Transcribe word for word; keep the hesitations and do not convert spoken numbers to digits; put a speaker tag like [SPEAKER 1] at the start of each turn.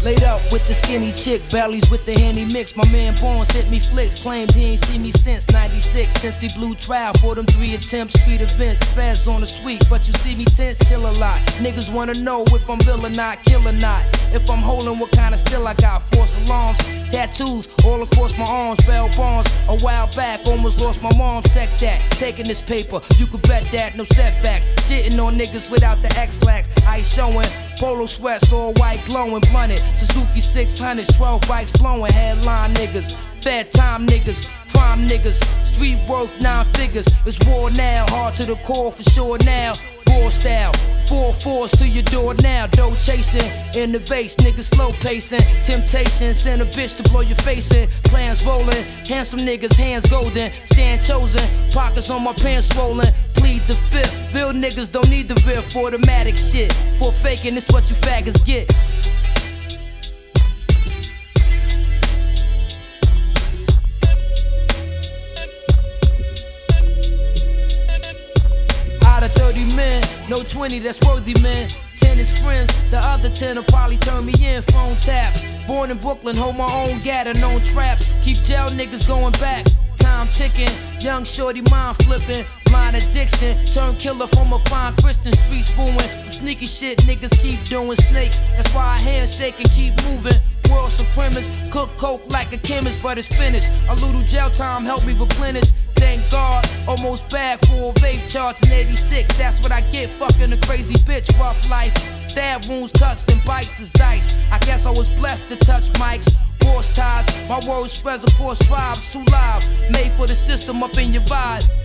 [SPEAKER 1] Laid up with the skinny chick, bellies with the handy mix. My man Bones hit me flicks, claimed he ain't seen me since ninety-six. Since he blew trial for them three attempts, street events, feds on the sweep. But you see me tense, chill a lot. Niggas wanna know if I'm ill or not, kill or not. If I'm holding what kind of still I got. False alarms, tattoos all across my arms, bell bonds. A while back, almost lost my mom's. Tech that, taking this paper, you could bet that, no setbacks. Shitting on niggas without the X-lax. Ice showing, polo sweats, all white glowing, blunted. Suzuki six hundred, twelve bikes blowing. Headline niggas, fed time niggas, prime niggas. Street worth nine figures. It's war now, hard to the core for sure now. Raw style, four fours to your door now. Dough chasing, in the vase, niggas slow pacing. Temptation, send a bitch to blow your face in. Plans rolling, handsome niggas, hands golden. Stand chosen, pockets on my pants swollen. Plead the fifth, real niggas don't need the real for automatic shit. For faking, it's what you faggots get. Out of thirty men, no twenty that's worthy, man. ten is friends, the other ten will probably turn me in. Phone tap, born in Brooklyn, hold my own gat, known traps. Keep jail niggas going back, time ticking. Young shorty mind flipping, blind addiction. Turn killer from a fine Christian, streets fooling. From sneaky shit niggas keep doing snakes. That's why I handshake and keep moving. World supremacist, cook coke like a chemist, but it's finished. A little jail time helped me replenish. Thank God, almost back for a vape charge in eighty-six. That's what I get, fucking a crazy bitch, rough life. Stab wounds, cuts, and bites is dice. I guess I was blessed to touch mics. Horse ties, my world spreads across tribes, too live. Made for the system up in your vibe.